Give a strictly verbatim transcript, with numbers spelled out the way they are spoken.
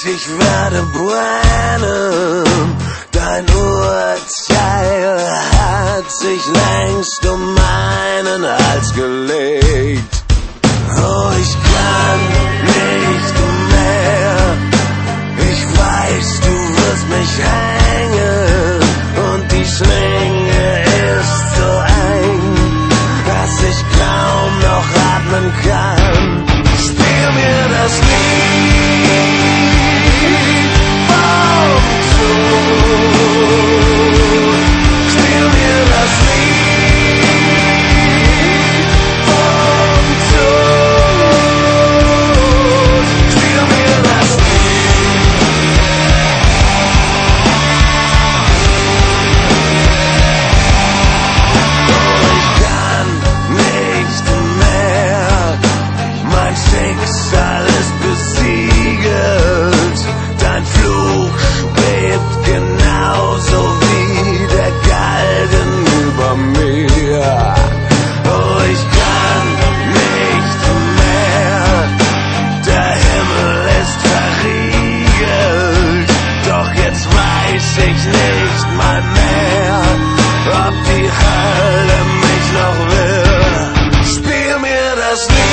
ich werde brennen. Dein Urteil hat sich längst um meinen Hals gelegt. Oh, ich kann nicht mehr. Ich weiß, du wirst mich hängen und die Schlinge ist so eng, dass ich kaum noch atmen kann. Spiel mir das Lied vom Tod. Spiel mir das Lied vom Tod. Spiel mir das Schicksal ist besiegelt, dein Fluch schwebt genauso wie der Galgen über mir. Oh, ich kann nicht mehr, der Himmel ist verriegelt, doch jetzt weiß ich nicht mal mehr, ob die Hölle mich noch will. Spiel mir das Lied